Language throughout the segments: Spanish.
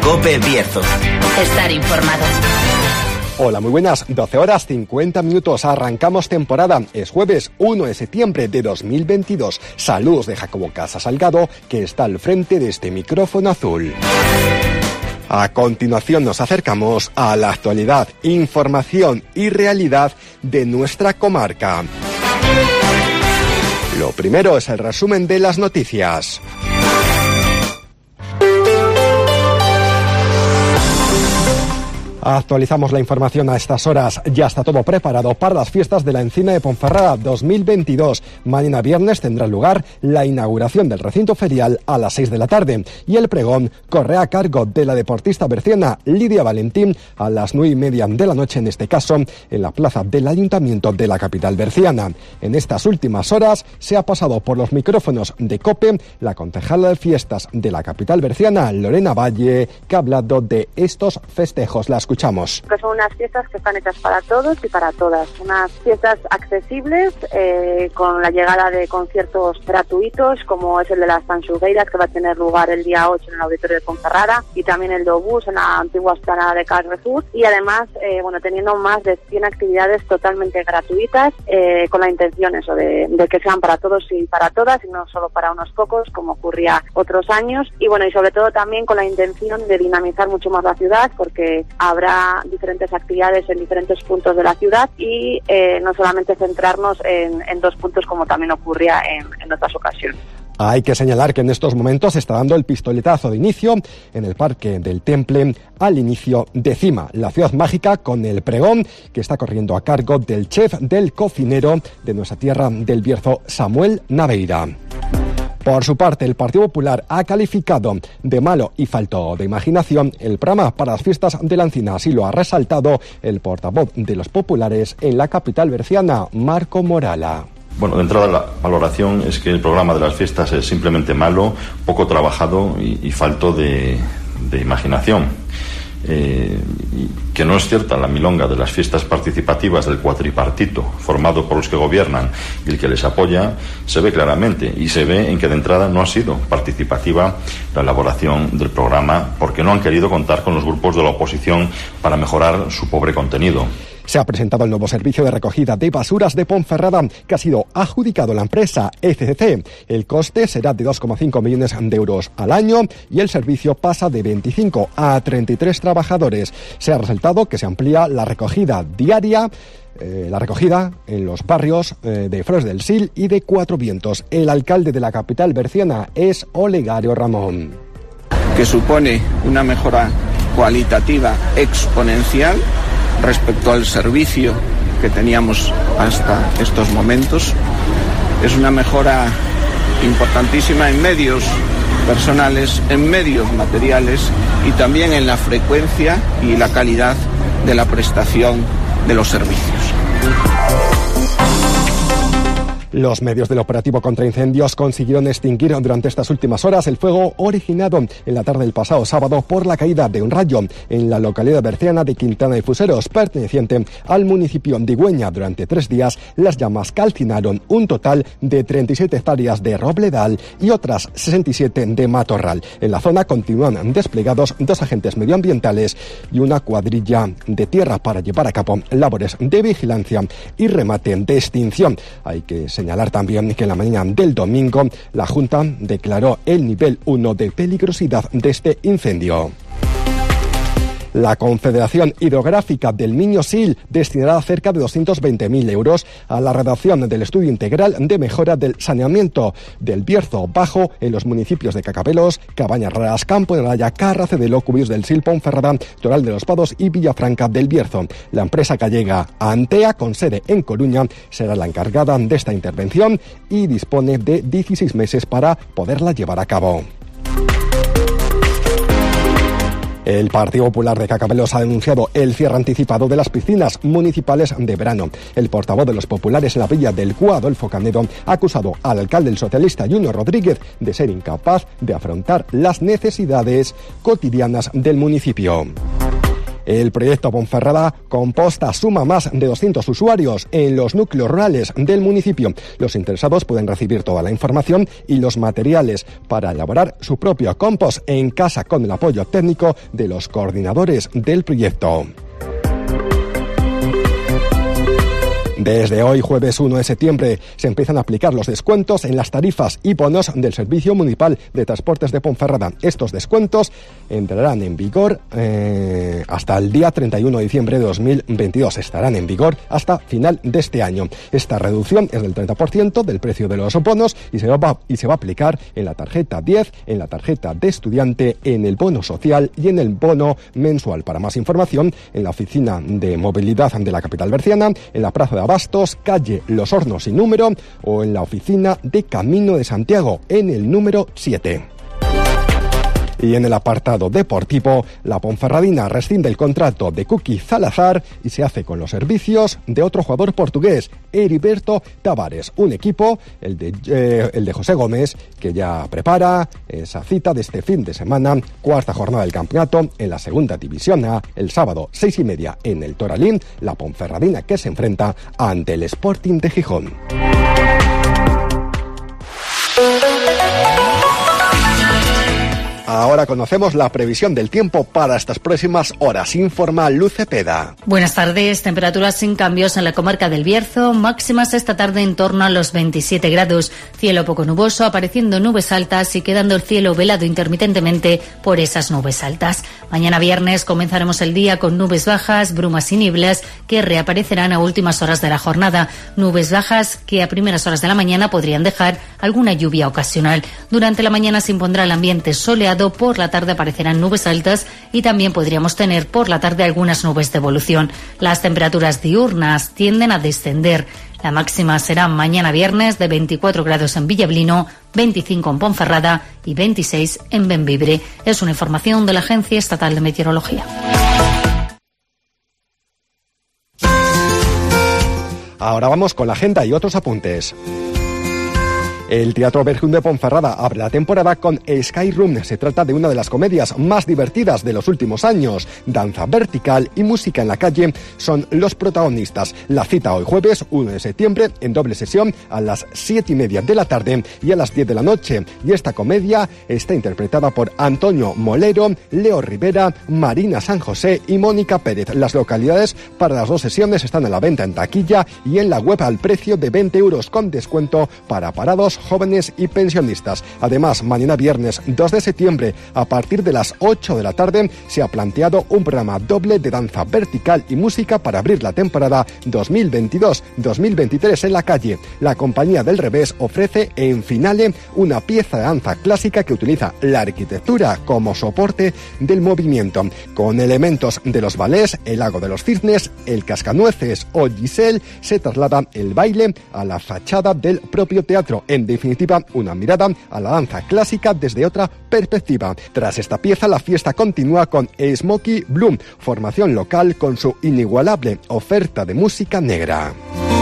COPE Bierzo. Estar informado. Hola, muy buenas, 12 horas 50 minutos, arrancamos temporada, es jueves 1 de septiembre de 2022. Saludos de Jacobo Casa Salgado, que está al frente de este micrófono azul. A continuación nos acercamos a la actualidad, información y realidad de nuestra comarca. Lo primero es el resumen de las noticias. Actualizamos la información a estas horas. Ya está todo preparado para las fiestas de la Encina de Ponferrada 2022. Mañana viernes tendrá lugar la inauguración del recinto ferial a las 6 de la tarde y el pregón corre a cargo de la deportista berciana Lidia Valentín a las 9:30 de la noche, en este caso en la plaza del Ayuntamiento de la capital berciana. En estas últimas horas se ha pasado por los micrófonos de COPE la concejala de fiestas de la capital berciana, Lorena Valle, que ha hablado de estos festejos. La escuchamos. Que son unas fiestas que están hechas para todos y para todas. Unas fiestas accesibles, con la llegada de conciertos gratuitos, como es el de las Tanxugueiras, que va a tener lugar el día 8 en el Auditorio de Ponferrada, y también el de Obús en la antigua esplanada de Carrefour. Y además, teniendo más de 100 actividades totalmente gratuitas, con la intención eso de que sean para todos y para todas, y no solo para unos pocos, como ocurría otros años. Y sobre todo también con la intención de dinamizar mucho más la ciudad, porque habrá diferentes actividades en diferentes puntos de la ciudad y no solamente centrarnos en dos puntos como también ocurría en otras ocasiones. Hay que señalar que en estos momentos se está dando el pistoletazo de inicio en el Parque del Temple al inicio de Cima, la ciudad mágica, con el pregón que está corriendo a cargo del chef, del cocinero de nuestra tierra del Bierzo, Samuel Naveira. Por su parte, el Partido Popular ha calificado de malo y falto de imaginación el programa para las fiestas de la Encina. Así lo ha resaltado el portavoz de los populares en la capital berciana, Marco Morala. Bueno, de entrada la valoración es que el programa de las fiestas es simplemente malo, poco trabajado y falto de imaginación. Que no es cierta la milonga de las fiestas participativas del cuatripartito formado por los que gobiernan y el que les apoya, se ve claramente, y se ve en que de entrada no ha sido participativa la elaboración del programa, porque no han querido contar con los grupos de la oposición para mejorar su pobre contenido. Se ha presentado el nuevo servicio de recogida de basuras de Ponferrada, que ha sido adjudicado a la empresa ECCC. El coste será de 2,5 millones de euros al año y el servicio pasa de 25 a 33 trabajadores. Se ha resaltado que se amplía la recogida diaria, la recogida en los barrios de Flores del Sil y de Cuatro Vientos. El alcalde de la capital berciana es Olegario Ramón. Que supone una mejora cualitativa exponencial respecto al servicio que teníamos hasta estos momentos. Es una mejora importantísima en medios personales, en medios materiales y también en la frecuencia y la calidad de la prestación de los servicios. Los medios del operativo contra incendios consiguieron extinguir durante estas últimas horas el fuego originado en la tarde del pasado sábado por la caída de un rayo en la localidad berciana de Quintana de Fuseros, perteneciente al municipio de Güeña. Durante 3 días, las llamas calcinaron un total de 37 hectáreas de robledal y otras 67 de matorral. En la zona continúan desplegados 2 agentes medioambientales y una cuadrilla de tierra para llevar a cabo labores de vigilancia y remate de extinción. Hay que señalar también que en la mañana del domingo la Junta declaró el nivel 1 de peligrosidad de este incendio. La Confederación Hidrográfica del Miño-Sil destinará cerca de 220.000 euros a la redacción del estudio integral de mejora del saneamiento del Bierzo Bajo en los municipios de Cacabelos, Cabañas Raras, Campo de Araya, Carracedelo, Cubillos del Sil, Ponferrada, Toral de los Pados y Villafranca del Bierzo. La empresa gallega Antea, con sede en Coruña, será la encargada de esta intervención y dispone de 16 meses para poderla llevar a cabo. El Partido Popular de Cacabelos ha denunciado el cierre anticipado de las piscinas municipales de verano. El portavoz de los populares en la villa del Cúa, Adolfo Canedo, ha acusado al alcalde, el socialista Junior Rodríguez, de ser incapaz de afrontar las necesidades cotidianas del municipio. El proyecto Ponferrada Composta suma más de 200 usuarios en los núcleos rurales del municipio. Los interesados pueden recibir toda la información y los materiales para elaborar su propio compost en casa con el apoyo técnico de los coordinadores del proyecto. Desde hoy, jueves 1 de septiembre, se empiezan a aplicar los descuentos en las tarifas y bonos del Servicio Municipal de Transportes de Ponferrada. Estos descuentos entrarán en vigor hasta el día 31 de diciembre de 2022. Estarán en vigor hasta final de este año. Esta reducción es del 30% del precio de los bonos y se va a aplicar en la tarjeta 10, en la tarjeta de estudiante, en el bono social y en el bono mensual. Para más información, en la oficina de movilidad de la capital berciana, en la plaza de Bastos, calle Los Hornos sin número, o en la oficina de Camino de Santiago, en el número 7. Y en el apartado deportivo, la Ponferradina rescinde el contrato de Kuki Salazar y se hace con los servicios de otro jugador portugués, Heriberto Tavares. Un equipo, el de José Gómez, que ya prepara esa cita de este fin de semana, cuarta jornada del campeonato en la segunda división A, el sábado 6:30 en el Toralín, la Ponferradina que se enfrenta ante el Sporting de Gijón. Ahora conocemos la previsión del tiempo para estas próximas horas. Informa Luz Cepeda. Buenas tardes. Temperaturas sin cambios en la comarca del Bierzo. Máximas esta tarde en torno a los 27 grados. Cielo poco nuboso, apareciendo nubes altas y quedando el cielo velado intermitentemente por esas nubes altas. Mañana viernes comenzaremos el día con nubes bajas, brumas y nieblas que reaparecerán a últimas horas de la jornada. Nubes bajas que a primeras horas de la mañana podrían dejar alguna lluvia ocasional. Durante la mañana se impondrá el ambiente soleado. Por la tarde aparecerán nubes altas y también podríamos tener por la tarde algunas nubes de evolución. Las temperaturas diurnas tienden a descender. La máxima será mañana viernes de 24 grados en Villablino, 25 en Ponferrada y 26 en Bembibre. Es una información de la Agencia Estatal de Meteorología. Ahora vamos con la agenda y otros apuntes. El Teatro Berjún de Ponferrada abre la temporada con Sky Room. Se trata de una de las comedias más divertidas de los últimos años. Danza vertical y música en la calle son los protagonistas. La cita hoy jueves 1 de septiembre en doble sesión a las 7:30 de la tarde y a las 10 de la noche. Y esta comedia está interpretada por Antonio Molero, Leo Rivera, Marina San José y Mónica Pérez. Las localidades para las dos sesiones están a la venta en taquilla y en la web al precio de 20 euros con descuento para parados, jóvenes y pensionistas. Además, mañana viernes 2 de septiembre, a partir de las 8 de la tarde, se ha planteado un programa doble de danza vertical y música para abrir la temporada 2022-2023 en la calle. La Compañía del Revés ofrece en finale una pieza de danza clásica que utiliza la arquitectura como soporte del movimiento. Con elementos de los ballets, el Lago de los Cisnes, el Cascanueces o Giselle, se traslada el baile a la fachada del propio teatro. En definitiva, una mirada a la danza clásica desde otra perspectiva. Tras esta pieza, la fiesta continúa con Smokey Bloom, formación local con su inigualable oferta de música negra.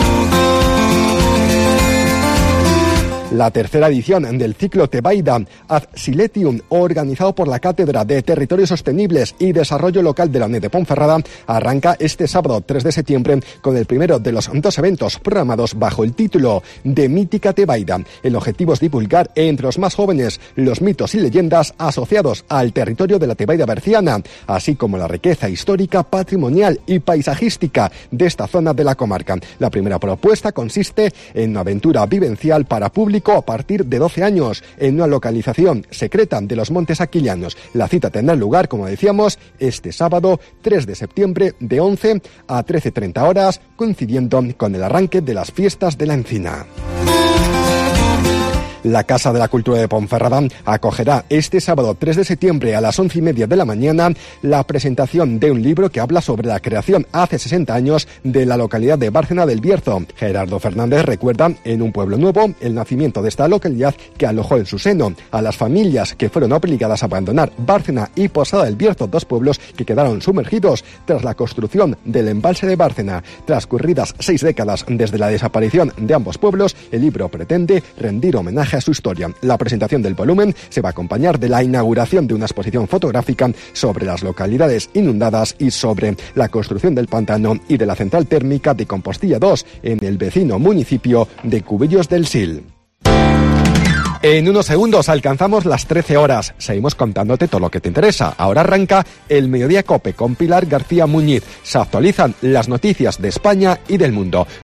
La tercera edición del ciclo Tebaida Ad Silentium, organizado por la Cátedra de Territorios Sostenibles y Desarrollo Local de la UNED de Ponferrada, arranca este sábado 3 de septiembre con el primero de los dos eventos programados bajo el título de Mítica Tebaida. El objetivo es divulgar entre los más jóvenes los mitos y leyendas asociados al territorio de la Tebaida berciana, así como la riqueza histórica, patrimonial y paisajística de esta zona de la comarca. La primera propuesta consiste en una aventura vivencial para público a partir de 12 años en una localización secreta de los Montes Aquilianos. La cita tendrá lugar, como decíamos, este sábado 3 de septiembre de 11 a 13:30 horas, coincidiendo con el arranque de las fiestas de la Encina. La Casa de la Cultura de Ponferrada acogerá este sábado 3 de septiembre a las 11:30 de la mañana la presentación de un libro que habla sobre la creación hace 60 años de la localidad de Bárcena del Bierzo. Gerardo Fernández recuerda en Un pueblo nuevo el nacimiento de esta localidad que alojó en su seno a las familias que fueron obligadas a abandonar Bárcena y Posada del Bierzo, dos pueblos que quedaron sumergidos tras la construcción del embalse de Bárcena. Transcurridas 6 décadas desde la desaparición de ambos pueblos, el libro pretende rendir homenaje a su historia. La presentación del volumen se va a acompañar de la inauguración de una exposición fotográfica sobre las localidades inundadas y sobre la construcción del pantano y de la central térmica de Compostilla 2 en el vecino municipio de Cubillos del Sil. En unos segundos alcanzamos las 13 horas. Seguimos contándote todo lo que te interesa. Ahora arranca el Mediodía COPE con Pilar García Muñiz. Se actualizan las noticias de España y del mundo.